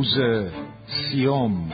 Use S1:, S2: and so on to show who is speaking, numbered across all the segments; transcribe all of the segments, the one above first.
S1: روز 30.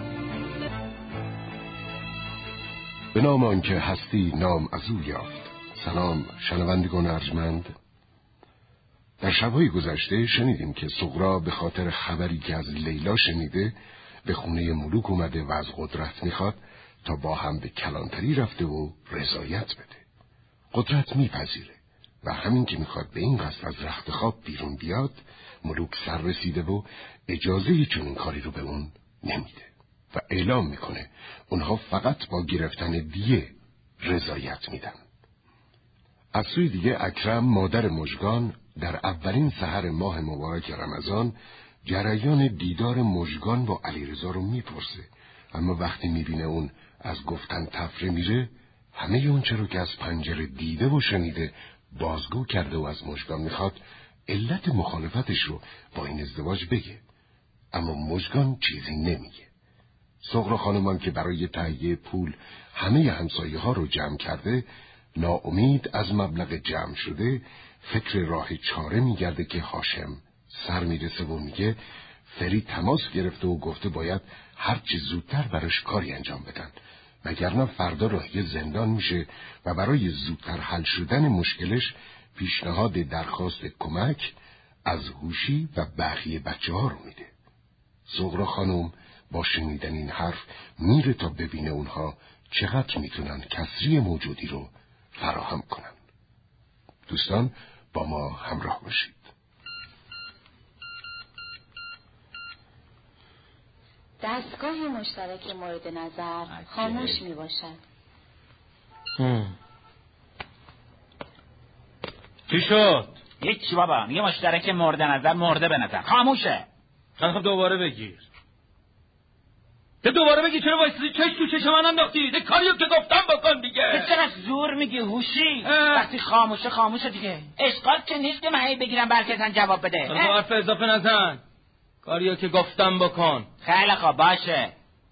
S2: به نام آنکه هستی نام از او یافت. سلام شنوندگان ارجمند. در شب‌های گذشته شنیدیم که سغرا به خاطر خبری که از لیلا شنیده به خونه ملوک اومده و از قدرت میخواد تا با هم به کلانتری رفته و رضایت بده. قدرت میپذیره و همین که میخواد به این قصد از رخت خواب بیرون بیاد، ملوک سر رسیده و اجازه چنین کاری رو به اون نمیده و اعلام میکنه اونها فقط با گرفتن دیه رضایت میدن. از سوی دیگه اکرم مادر مژگان در اولین سحر ماه مبارک رمضان جریان دیدار مژگان با علیرضا رو میپرسه، اما وقتی میبینه اون از گفتن تفره میره، همه اون چرا که از پنجره دیده و شنیده بازگو کرده و از مژگان میخواد علت مخالفتش رو با این ازدواج بگه، اما مژگان چیزی نمیگه. سغرا خانمان که برای تهیه پول همه همسایه ها رو جمع کرده، ناامید از مبلغ جمع شده فکر راه چاره میگرده که هاشم سر میرسه و میگه فری تماس گرفته و گفته باید هرچی زودتر براش کاری انجام بدن، وگرنه فردا راهی زندان میشه و برای زودتر حل شدن مشکلش پیشنهاد درخواست کمک از هوشی و بقیه بچه ها رو میده. سغرا خانم با شنیدن این حرف میره تا ببینه اونها چقدر میتونن کسری موجودی رو فراهم کنن. دوستان با ما همراه باشید.
S3: دستگاه مشترک مورد نظر خاموش می باشد.
S4: چی شد؟
S5: هیچی بابا، میگه مشترک مورد نظر مرده به نظر خاموشه.
S4: خب دوباره بگیر. دوباره بگی چرا وایسادی چش تو چش من انداختی؟ کاریو که گفتم بکن دیگه.
S5: چرا زور میگی هوشی؟ وقتی خاموشه دیگه. اشکال که نیست که من هی بگیرم برکتن جواب بده.
S4: تو حرف اضافه نزن. کاریو که گفتم بکن.
S5: خیلی خوب باشه.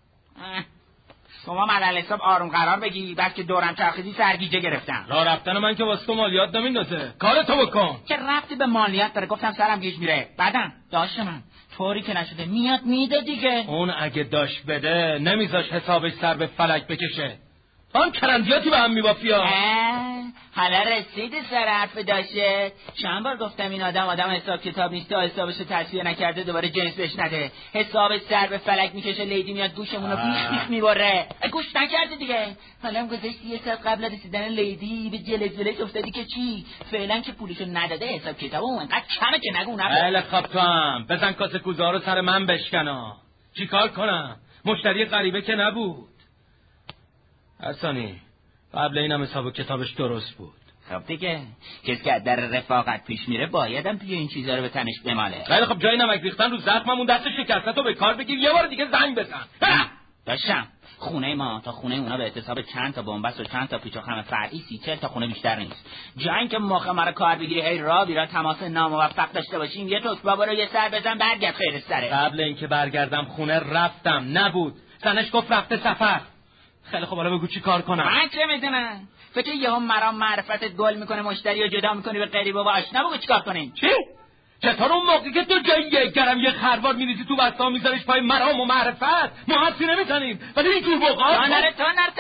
S5: شما من حساب آروم قرار بگی، بس که دورم چرخیدی سرگیجه گرفتم.
S4: راه رفتن من که واسه تو مالیات نمیندازه. کارتو بکن.
S5: چه ربطی به مالیات داره؟ گفتم سرم گیج میره. بعدم داشت من طوری که نشده میاد میده دیگه.
S4: اون اگه داشت بده نمیذاش حسابش سر به فلک بکشه. آن کرندیاتی به هم میبافیا.
S5: حالا رسیدی سر حرف داشته. چند بار گفتم این آدم حساب کتاب نیست، تا حسابش رو تصفیه نکرده دوباره جنس بهش نده. حسابش سر به فلک میکشه، لیدی میاد گوشمون رو بیخ بیخ میبره. گوش نکردی دیگه. حالا هم گذاشتی یه ساعت قبل رسیدن لیدی به جلک افتادی که چی؟ فعلا که پولیشو نداده حساب کتاب اون انقدر کمه که نگو نبود.
S4: بله خب تو هم بزن کاسه کوزه رو سر من بشکنا. چیکار کنم؟ مشتری غریبه که نبود. حسانی قبل اینم حساب کتابش درست بود.
S5: خب دیگه کسی که در رفاقت پیش میره بایدم توی این چیزا رو به تنش بماله.
S4: خیلی خب جای نمک ریختن رو زخممون دست شکستتو به کار بگیر، یه بار دیگه زنگ بزن.
S5: داشتم خونه ما تا خونه اونا به احتساب چند تا بنبست و چند تا پیچ و خم فرعی 30-40 تا خونه بیشتر نیست. جای اینکه موقع ما رو کار بگیری هی راه بیرا تماس ناموفق داشته باشیم، یه توک بابا رو یه سر بزن برگرد خیر سره.
S4: قبل اینکه برگردم خونه رفتم نبود، زنش گفت رفته سفر. خیلی خب حالا بگو چی کار کنم؟
S5: من چه میدونم؟ فکر یهو مرام معرفتت گل میکنه مشتری رو جدا میکنی به غریبه و آشنا. بگو چیکار کنیم؟
S4: چی؟ چطور اون موقعی که تو جای یک گرم یه خروار میریزی تو بسته میذاریش پای مرام و معرفت ما حدسی نمیزنیم، ولی این جور بقات
S5: نره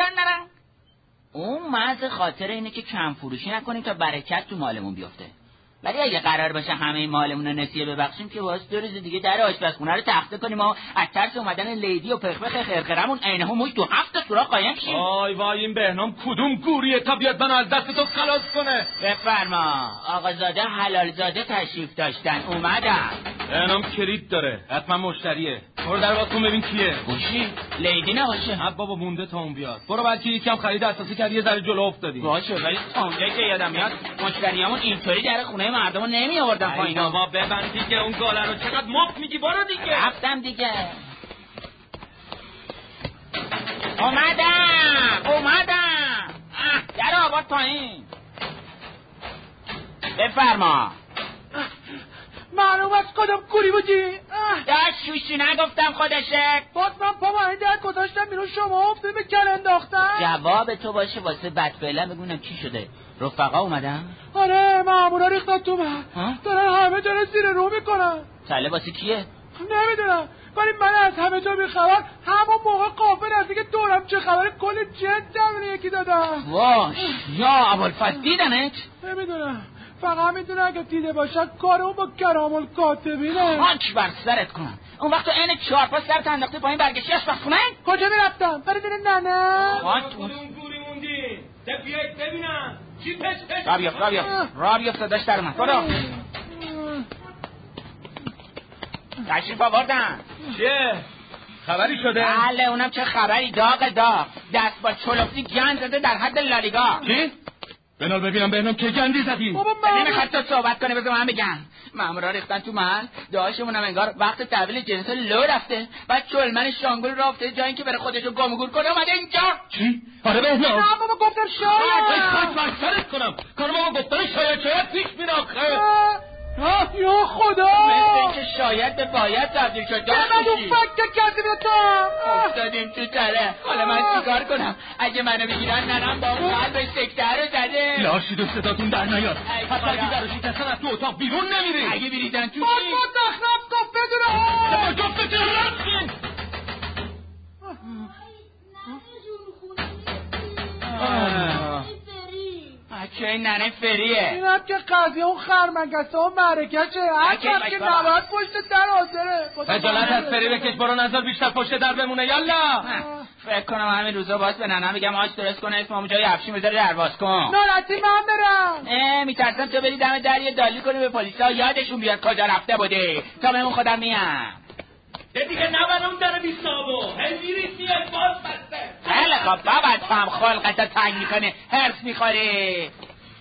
S5: اون محض خاطر اینه که کم فروشی نکنیم تا برکت تو مالمون بیفته. ولی اگه قرار باشه همه مالمون رو نسیه ببخشیم که واسه 2 روز دیگه در آشپزخونه رو تخته کنیم و از ترس اومدن لیدی و پخپخ خرخرمون عینه موش تو 7 سوراخ قایم شیم.
S4: وای این بهنام کدوم گوریه تا بیاد منو از دست تو خلاص کنه؟
S5: بفرما آقازاده حلالزاده تشریف داشتن اومدن.
S4: بهنام کلید داره، حتما مشتریه. برو در باز کن ببین کیه.
S5: گوشی لیدی نباشه.
S4: بابا مونده تا اون بیاد. برو بلکه یکم خرید اساسی کردی یه ذره جلو افتادی.
S5: باشه ولی اونجایی که یادم میاد مشتریامون اینطوری در خونه مردمو نمی آوردن پایین.
S4: بابا ببند دیگه اون گاله رو، چقدر مفت میگی. برو دیگه.
S5: رفتم دیگه. اومدم در آورد پایین. بفرما.
S6: معلوم از کدام کوری بودی؟
S5: داشت شوشی نگفتم خودشه.
S6: باز من پا مهی در گذاشتم بیرون شما افتید به کل انداختم.
S5: جواب تو باشه واسه بدفعلا بگونم چی شده. رفقا اومدن؟
S6: آره مامورا ریختن تو من. دارن همه داره زیر رو میکنن.
S5: تله واسه کیه؟
S6: نمیدونم ولی من از همه جا بیخبر همون موقع قافه نزدیک دورم چه خبره کل جن تمرین یکی دادم.
S5: واش یا ابوالفضل دیدنت؟
S6: نمیدونم، فقط میدونم اگه دیده باشن کار اون با کرام الکاتبینه.
S5: خاک بر سرت کنم. اون وقت تو عین 4 سرت انداخته پایین برگشتی آشپزخونه؟
S6: کجا میرفتم؟ برای دیدن ننه.
S5: خاک
S4: اون گوری موندی. بیایید ببینم چی پش
S5: را بیفت صداش در اومد. برو تشریف آوردن.
S4: چیه؟ خبری شده؟
S5: بله اونم چه خبری، داغ دست با چلفتی گند زده در حد لالیگا.
S4: چی؟ بنال ببینم که گندی زدی.
S5: نمیخواد تو صحبت کنه، بذار من بگم. مامورا ریختن تو محل، داشمونم انگار وقت تحویل جنس لو رفته، بعد چلمن شانگل رفته جایی که بره خودشو گم و گور کنه اومده اینجا.
S4: چی؟ آره بهنام.
S6: نه بابا گفتم شاید.
S4: خاک بر سرت کنم. کار بابا گفتن شاید پیش میره آخه.
S6: یا خدا،
S5: مثل اینکه شاید به باید تبدیل شد.
S6: من اون فکر کردی به تو
S5: افتادیم تو تله. حالا من چیکار کنم؟ اگه منو بگیرن ننم با اون قلب سکته رو زده.
S4: لاشید و صداتون در نیاد. حتی اگه در شکستن از تو اتاق بیرون نمیری.
S5: اگه بریدن تو
S6: با دخنم گفت بدونه
S4: با جفتتون رفتین.
S5: چه این ننه فریه؟
S6: این هم که قضیه اون خرمنگسته و معرکشه. هر کم که نباید پشت در حاضره.
S4: خجالت از فری بکش، برو نظر بیشتر پشت در بمونه. یالا
S5: فکر کنم همین روزا باید به ننم بگم آش درست کنه اسممو جای افشین بذاره درواز کن.
S6: ناراحتی من برم.
S5: میترسم تو بری دم در یه دالی کنی به پلیسا یادشون بیاد کجا رفته بودی تا بهمون خودم میام.
S4: دیگه نبر اون در بیسابو هی میریسی باز بسته.
S5: خیلی خب بابا تو هم خلقتا تنگ میکنه، هرس میخوری.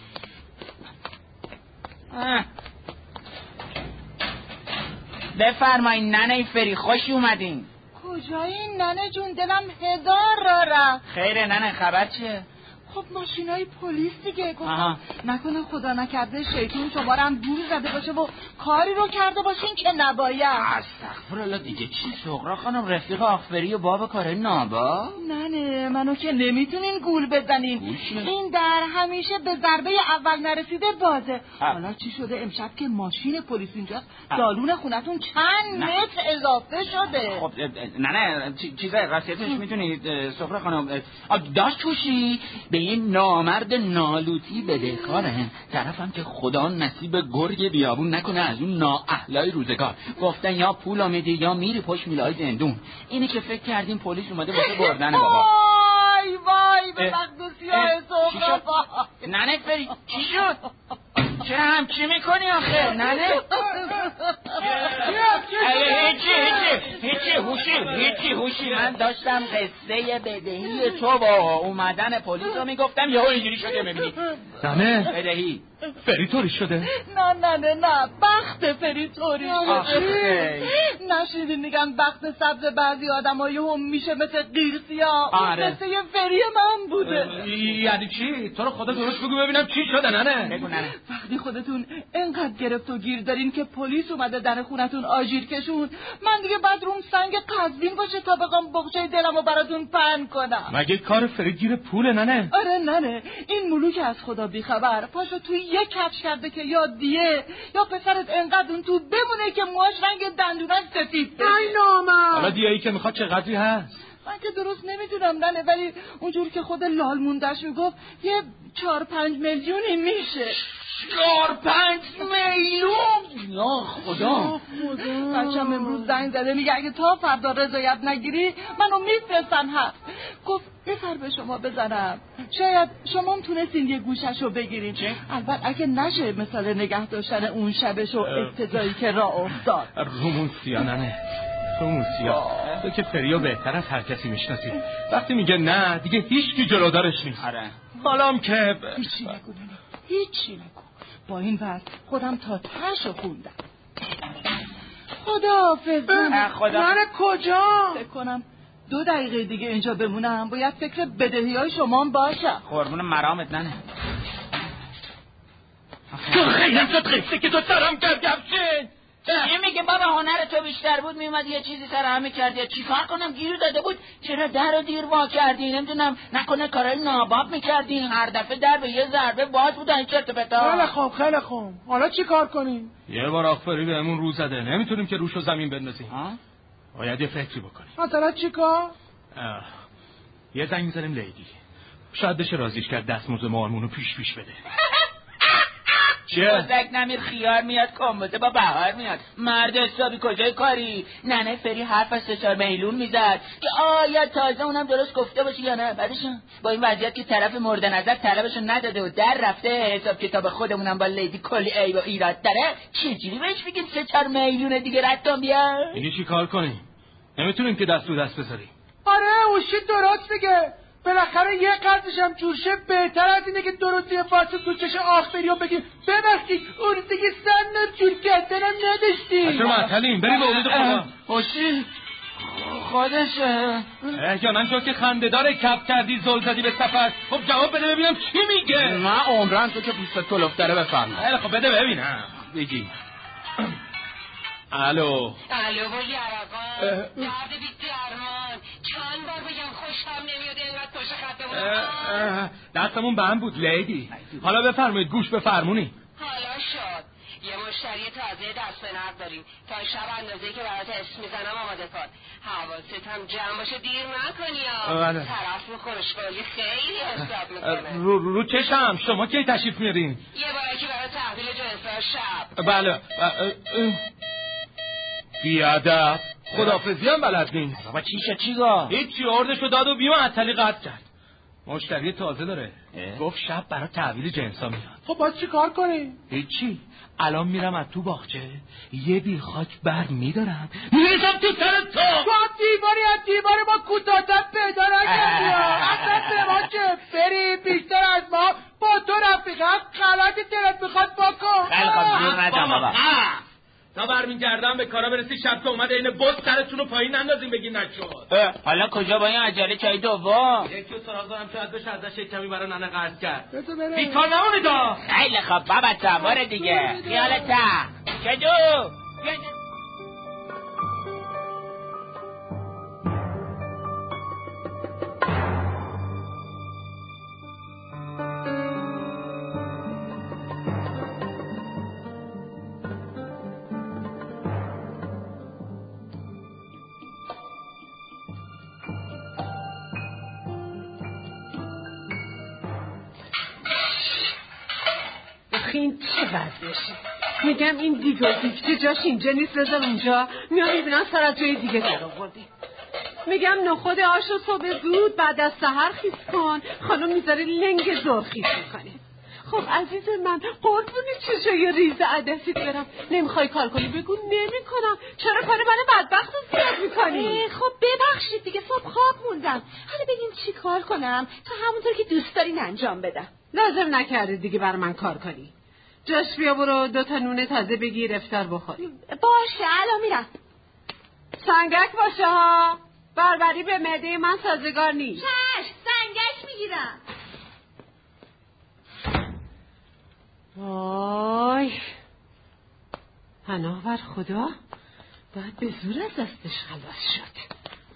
S5: بفرمایین ننه فری، خوش اومدین.
S7: کجایی ننه جون؟ دلم هزار را رفت.
S5: خیره ننه، خبر چیه؟
S7: خب ماشینای پلیس دیگه. گفتم نکنه خدا نکرده شیطون شما رو هم دور زده باشه و کاری رو کرده باشین که نباید.
S5: استغفرالله دیگه چی سغرا خانم؟ رفیق آخفری و باب کاره نابا؟
S7: نه منو که نمیتونین گول بزنین. این در همیشه به ضربه اول نرسیده بازه. حالا چی شده امشب که ماشین پلیس اینجاست دالون خونتون چند متر اضافه شده؟
S5: خب نه چیزای راستیتش میتونید سغرا خانم داشت توشی به این نامرد نالوتی بدهکاره. طرفم که خدا نصیب گرگ بیابون نکنه از اون نااهلای روزگار. گفتن یا پول میدی یا میری پشت میلای زندون. اینی که فکر کردیم پلیس اومده واسه بردن بابا.
S7: وای به وقت سیاه سغرا.
S5: ننه فری چی شد؟ چرا همچی میکنی آخه ننه؟ هیچی هوشی. من داشتم قصه بدهی تو با اومدن پلیس رو میگفتم یهو اینجوری شده. میبینی
S4: ننه
S5: بدهی
S4: فری طوری شده؟
S7: نه بخت فری طوری شده. نشیدین میگن بخت سبز بعضی آدمایی هم میشه مثل قیرسیا. مثل یه فری من بوده.
S4: یعنی چی؟ تو رو خدا درست بگو ببینم چی شده ننه؟
S5: بگو ننه.
S7: وقتی خودتون انقدر گرفت و گیر دارین که پلیس اومده در خونتون آژیر کشون، من دیگه بعد روم سنگ قزوین باشه تا بگم بغچه دلمو براتون پهن کنم.
S4: مگه کار فری گیر پوله ننه؟
S7: آره ننه، این ملوک از خدا بیخبر پاشو توی یک کفش کرده که یا دیه یا پسرت انقدر اون تو بمونه که موهاش رنگ دندوناش سفید بشه.
S6: ای نامم.
S4: حالا دیایی که میخواد چه قدری هست؟
S7: من که درست نمیدونم ننه، ولی اونجور که خود لال موندش میگفت یه 4-5 میلیونی میشه.
S5: 4-5 میلیون؟ یا خدا.
S7: بچم امروز زنگ زده میگه اگه تا فردا رضایت نگیری منو میفرستن هست. گفت بفر به شما بزنم، شاید شما هم تونستین یه گوششو بگیرین. البته اگه نشه مثال نگه داشتن اون شبشو افتضایی که راه افتاد.
S4: رومونسیا ننه، رومونسیا. تو که فریو بهتر از هر کسی میشناسی. وقتی میگه نه دیگه هیچ کی جلودارش نیست.
S5: آره
S4: حالام که
S7: هیچی نگو. با این وقت خودم تا تاشو خوندم. خداحافظ.
S6: ننه کجا؟
S7: فکر کنم 2 دقیقه دیگه اینجا بمونم. باید فکر بدهی‌های شما هم باشم.
S5: قربون مرامت ننه.
S4: تو خیلی شد قصه که تو سرم گرگفشین.
S5: چی میگه بابا؟ هنر تو بیشتر بود میومد یه چیزی سر همه کردی. چی کار کنم؟ گیر داده بود. چرا در رو دیر وا کردی؟ نمیدونم نکنه کارای ناباب میکردی؟ هر دفعه در به یه ضربه باز بودن چرت و پرتا.
S6: خیلی خوب حالا چی کار کنیم؟
S4: یه بار آخفری بهمون رو زده، نمیتونیم که روشو زمین بندازیم. باید یه فکری بکنیم.
S6: مثلا چیکار؟
S4: یه زنگ میزنیم لیدی، شاید بشه رازیش کرد دستمزد مارمونو پیش بده.
S5: چیه؟ بزک نمیر خیار میاد کمبوزه با بهار میاد. مرد حسابی کجای کاری؟ ننه فری حرف از 3-4 میلیون میزد که آیا تازه اونم درست گفته باشه یا نه. بعدش با این وضعیت که طرف مورد نظر طلبشو نداده و در رفته، حساب کتاب خودمونم با لیدی کلی عیب و ایراد داره، چجوری بهش بگیم 3-4 میلیون دیگه رد کن بیا؟
S4: دیگه چی کار کنیم؟ نمیتونیم که دست تو دست بذاریم.
S6: آره اوشی درست میگه. بالاخره یه قدرش هم جور شه بهتر از اینه که درستی واسه تو چش آخ بری و بگیم ببخشید اون دیگه سن جور کردنم نداشتی.
S4: چرا معطلیم؟ بریم به امید خدا.
S5: اوشی خودشه.
S4: یا من جو که خنده‌دار کپ کردی زل زدی به سفر. خب جواب بده ببینم چی میگه.
S8: نه عمرن تو که پوست کلوف داره بفرما.
S4: خب بده ببینم. بگی. الو
S9: با یرقان درد بیتی ارمان چند بار بگم خوشم نمیاد اینقدر پشت خطمون
S4: دستمون به هم بود لیدی. حالا بفرمایید گوش به فرمونی.
S9: حالا شد یه مشتری تازه دست به نقد داریم تا شب اندازه‌ای که برات اسم میزنم آماده کن. حواست هم جمع باشه دیر نکنی ها. طرف رو خورشگاهی خیلی حساب میکنه.
S4: رو چشم. شما کی تشریف میارین؟
S9: یه باری که برای تحویل جنس‌ها شب.
S4: بله. بیادب خدافزی هم بلد نیست.
S5: بابا چی گفت؟
S4: هیچی اردشو داد و بی معطلی قطع کرد. مشتری تازه داره. گفت شب برای تحویل جنسا میاد.
S6: خب باید چی کار کنی؟
S4: هیچی. الان میرم از تو باغچه یه بیل خاک بر میدارم میرسم تو سر تو
S6: دیواری از دیواری ما کوتاه‌تر پیدا نکردی. اصلا به ما چه بری بیشتر از ما با تو رفیقم غلطی دلت میخواد بکن.
S5: خیلی خوب جور ندم بابا.
S4: تا برمیگردم به کارا برسی شب که اومده اینه بس سرتون رو پایین نندازیم بگی نشد.
S5: حالا کجا با این عجله چای دوم؟
S4: یکی رو سراغ دارم شاید بشه ازش یک کمی برای ننه قرض کرد. بیکار نمونی دا.
S5: خیلی خوب بابا سوار دیگه. خیالت چجو
S10: این چه وضعشه؟ میگم این دیگه جاش اینجا نیست بذار اونجا. میام میبینم سر از جای دیگه در آوردی. میگم نخود آشو صبح زود بعد از سحر خیس کن. خانم میذاره لنگ زور خیس میکنی. خب عزیز من قربونی چشای ریز عدسیت برم. نمیخوای کار کنی بگو نمیکنم. چرا کار من بدبخت رو زیاد میکنی؟
S3: خب ببخشید دیگه صبح خواب موندم. حالا بگیم چی کار کنم تا همونطور که دوست دارین انجام بدم.
S10: لازم نکرده دیگه بر من کار کنی. جاش بیا برو 2 تا نون تازه بگیر افطار بخوری.
S3: باشه الان میرم.
S10: سنگک باشه ها. بربری به معده من سازگار نیست.
S3: چشم سنگک میگیرم.
S10: وای پناه بر خدا. باید به زور از دستش خلاص شد.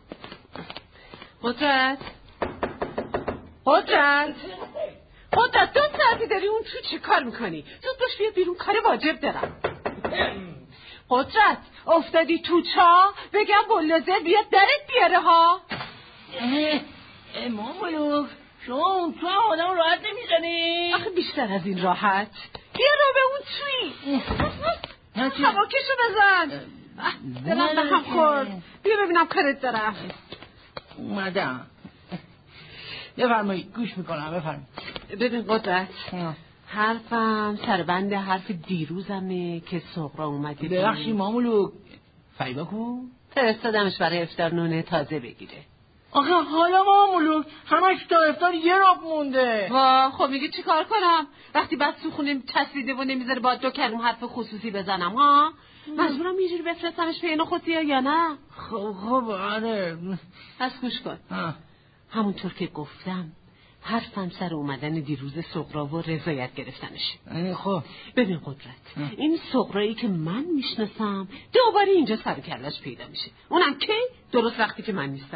S10: قدرت 2 ساعتی داری اون تو چی کار میکنی؟ زود باش بیا بیرون کار واجب دارم. قدرت افتادی تو چا؟ بگم بلوزر بیاد درت بیاره ها.
S5: مامولو شما اون تو آدم راحت نمیزنی؟
S10: آخه بیشتر از این راحت. بیا رو به اون توی هواکشو بزن. دلم به هم خورد. بیا ببینم کارت دارم.
S5: اومدم. بفرمایید گوش میکنم بفرمایید.
S10: ببین قدرت حرفم سربند حرف دیروزمه که صغرا اومده.
S5: ببخشی مامولو فریبا کو؟
S10: فرستادمش برای افطار نون تازه بگیره.
S5: آخه حالا مامولو همش تا افطار یه راب مونده.
S10: خب میگه چی کار کنم وقتی بس تو خونه چسبیده و نمیذاره با 2 کلمه حرف خصوصی بزنم ها؟ مجبورم یه جوری بفرستمش به اینو خودی یا نه؟
S5: خب آره.
S10: پس گوش کن. همونطور که گفتم حرفم سر اومدن دیروز صغرا و رضایت گرفتنش.
S5: خب
S10: ببین قدرت این صغرایی که من میشناسم دوباره اینجا سر کلش پیدا میشه. اونم کی؟ درست وقتی که من نیستم.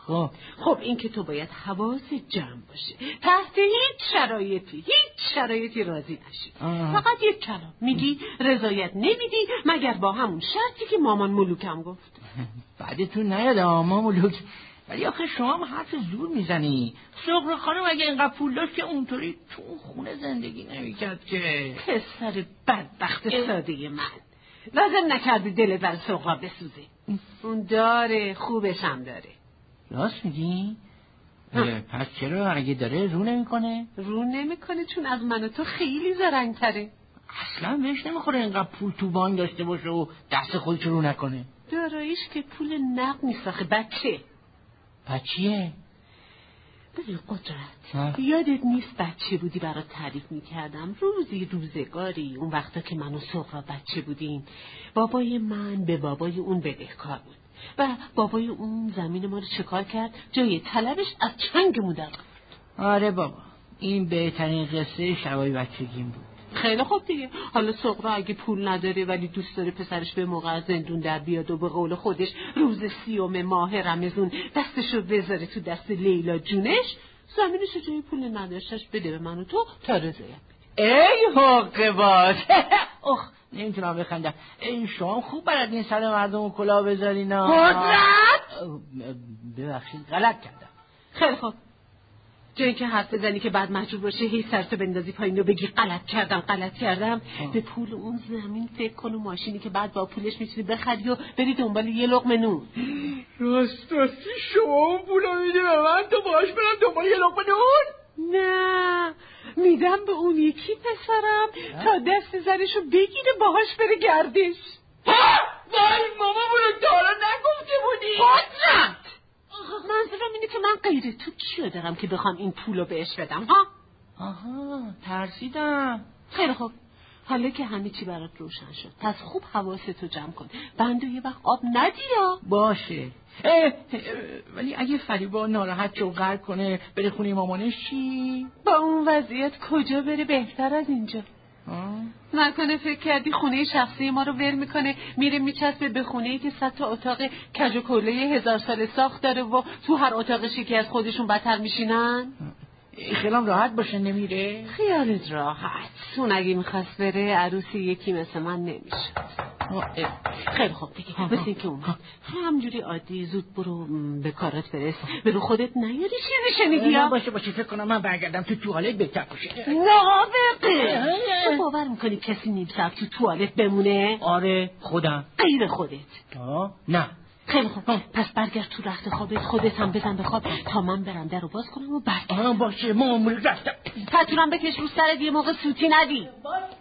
S10: خب این که تو باید حواست جمع باشه، تحت هیچ شرایطی راضی نشی. فقط یک کلام میگی رضایت نمیدی مگر با همون شرطی که مامان ملوکم گفت.
S4: بعدتون نیاد مامان ملوک، ولی آخه شما هم حرف زور میزنی. سغرا خانم اگه اینقدر پول داشت که اونطوری تو اون خونه زندگی نمیکرد که.
S10: پسر بدبخت ساده من، لازم نکردی دلت بر سغرا بسوزه. اون داره، خوبش هم داره.
S4: راست میگی؟ پس چرا اگه داره رو نمیکنه؟
S10: رو نمیکنه چون از من و تو خیلی زرنگ‌تره.
S4: اصلا بهش نمیخوره اینقدر پول تو بانک داشته باشه و دست خودش رو نکنه.
S10: داراییش که پول نقد نیست آخه بچه.
S4: بچیه؟
S10: ببین قدرت، یادت نیست بچه بودی برات تعریف میکردم روزگاری اون وقتا که من و سغرا بچه بودیم بابای من به بابای اون بدهکار بود و بابای اون زمین ما رو چکار کرد جای طلبش از چنگمون در آورد.
S4: آره بابا، این بهترین قصه شبای بچگیم بود.
S10: خیلی خوب دیگه. حالا سغرا اگه پول نداره ولی دوست داره پسرش به موقع از زندون در بیاد و به قول خودش روز 30 ماه رمضان دستشو بذاره تو دست لیلا جونش، زمینشو جای پول نداشتش بده به من و تو تا رضایت بده.
S4: ای حقه باز. اخ نمیتونم بخندم. این شما خوب بلدین سر مردم کلاه بذارین.
S10: قدرت
S4: ببخشید غلط کردم.
S10: خیلی خوب، جایی که حرف بزنی که بعد مجبور باشه هی سرتو بندازی پایین و بگی غلط کردم به پول اون زمین فکر کن و ماشینی که بعد با پولش میتونی بخری و بری دنبال یه لقمه نون.
S4: راستی شما اون پولو میدی به من تو باهاش برم دنبال یه لقمه نون؟
S10: نه، میدم به اون یکی پسرم تا دست زنشو بگیره باهاش بره گردش.
S4: وای ماما بولو دارا نگفته بودی.
S10: قدرت منظورم اینه که من غیر تو کیو دارم که بخوام این پولو بهش بدم ها؟
S4: آها ترسیدم.
S10: خیلی خوب، حالا که همه چی برات روشن شد پس خوب حواستو جمع کن، بندو یه وقت آب ندیا.
S4: باشه. ولی اگه فریبا ناراحت شو غر کنه بره خونه مامانش چی؟
S10: با اون وضعیت کجا بره بهتر از اینجا؟ نکنه فکر کردی خونه شخصی ما رو ول میکنه میره میچسبه به خونه‌ای که 100 تا اتاق کج و کله 1000 ساله ساخت داره و تو هر اتاقش یکی از خودشون بدتر میشینن؟
S4: خیالم راحت باشه نمیره؟
S10: خیالت راحت، اون اگه میخواست بره عروسی یکی مثل من نمیشه. خیلی خوب دیگه، مثل این که اومد همجوری عادی زود برو به کارات برس، برو خودت نیاری چیزی شنیدی ها؟
S4: باشه فکر کنم من برگردم تو توالت بهتر باشه.
S10: نابقه تو باور میکنی کسی نیم ساعت تو توالت بمونه؟
S4: آره خودم.
S10: غیر خودت؟
S4: نه.
S10: خیلی خوب پس برگرد تو رخت خوابت، خودت هم بزن به خواب تا من برم در رو باز کنم و برگرد.
S4: باشه مامور رفتم.
S10: پتونم بکش رو سرت یه موقع سوتی ندی.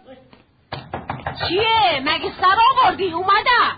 S10: چیه؟ مگه سر آوردی؟ اومدم.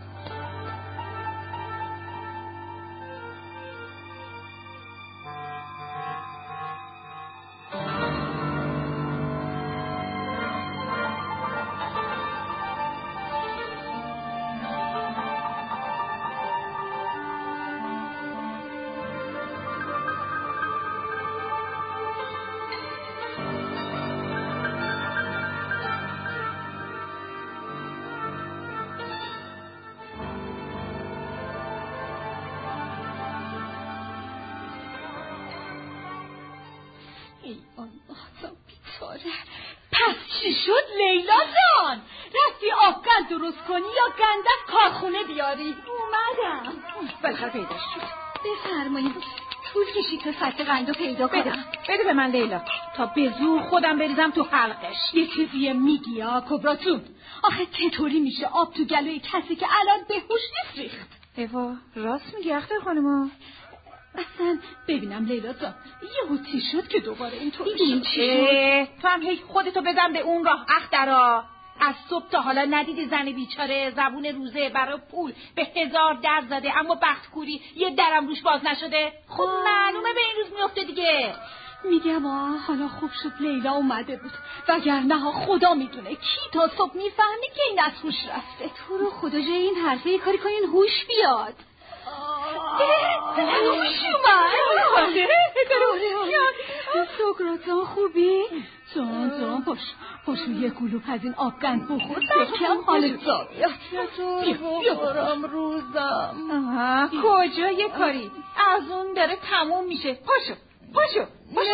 S3: ای الله تا بیچاره. پس چی شد لیلا جان؟ رفتی آبگند درست کنی یا گندک کارخونه بیاری؟ اومدم. بالاخره پیدا شد. بفرمایید. طول کشید تا سطح قندو پیدا کنم.
S11: بده به من لیلا تا به زور خودم بریزم تو حلقش.
S3: یه چیزیه میگی ها کبرا جون؟ آخه چطوری میشه آب تو گلوی کسی که الان به هوش نیست ریخت؟
S11: ایوا راست میگی اختر خانما.
S3: اصلا ببینم لیلا جان یهو چی شد که دوباره اینطور
S11: شد؟ تو هم هی خودتو بزن به اون راه اخترا. از صبح تا حالا ندیدی زن بیچاره زبون روزه برای پول به 1000 در زده اما بختکوری یه درم روش باز نشده؟ خب معلومه به این روز میفته دیگه.
S3: میگم حالا خوب شد لیلا اومده بود وگرنه خدا میدونه کی تا صبح میفهمی که این از هوش رفته. تو رو خدا جای این حرفه یه کاری کنین هوش بیاد. هوش اومد. سقراط خوبی؟ جان پاشو یه گلوپ از این آبگند بخور کم حالت جا بیاد.
S7: بخورم روزم.
S11: کجا یه کاری از اون داره تموم میشه. پاشو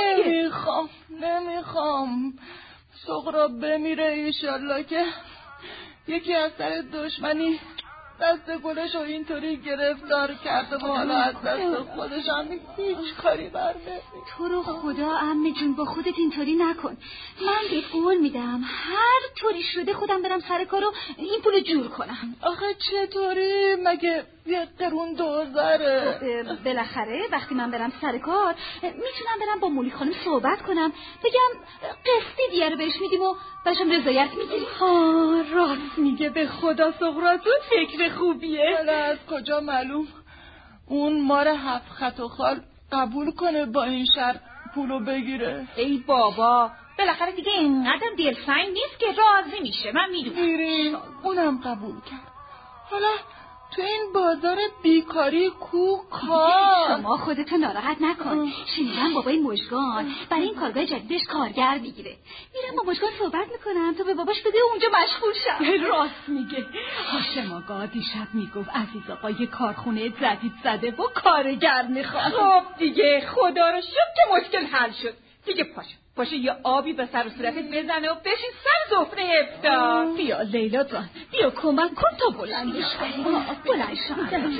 S7: نمیخوام سغرا بمیره ایشالله که یکی از سر دشمنی دست گلش رو اینطوری گرفتار کرده و حالا از دست خودش هم هیچ کاری بر نمیاد.
S3: تو رو خدا عمه جون با خودت اینطوری نکن. من بهت قول میدم هر طوری شده خودم برم سر کارو این پولو جور کنم.
S7: آخه چطوری؟ مگه یه قرون دوزاره.
S3: بالاخره وقتی من برم سر کار میتونم برم با مولی خانم صحبت کنم، بگم قسطی دیگه رو بهش میدیم و باشم رضایت میگیری.
S7: راست میگه به خدا سغرا، تو فکر خوبیه. حالا از کجا معلوم اون مار 7 خط و خال قبول کنه با این شرط پولو بگیره؟
S11: ای بابا بالاخره دیگه اینقدر دلسنگ نیست که راضی میشه. من میدونم
S7: اونم قبول کرد. حالا تو این بازار بیکاری کار
S3: شما خودتو ناراحت نکن. شنیدم بابای مژگان برای این کارگاه جدیدش کارگر میگیره. میرم با مژگان صحبت میکنم تو به باباش بده اونجا مشغول شم.
S7: راست میگه.
S3: هاشم آقا دیشب میگفت عزیز آقا یه کارخونه جدید زده و کارگر میخواد.
S11: خب دیگه خدا رو شکر که مشکل حل شد. دیگه پاشو یه آبی به سر و صورتت بزنه و بشین سر سفره افطار.
S3: بیا لیلا جان بیا کمک کن تا بلندش کنی. بلند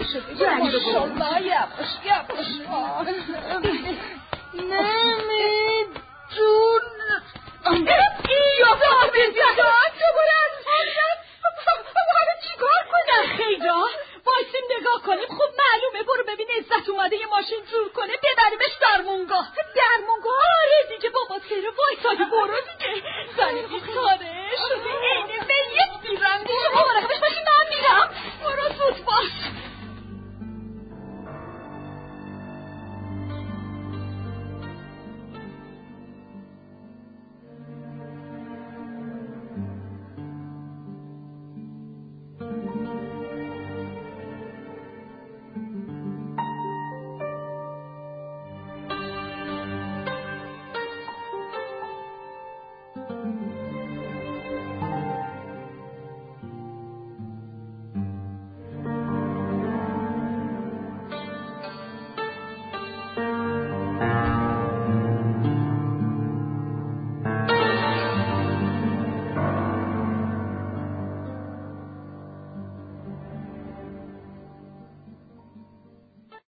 S3: شو.
S7: نمی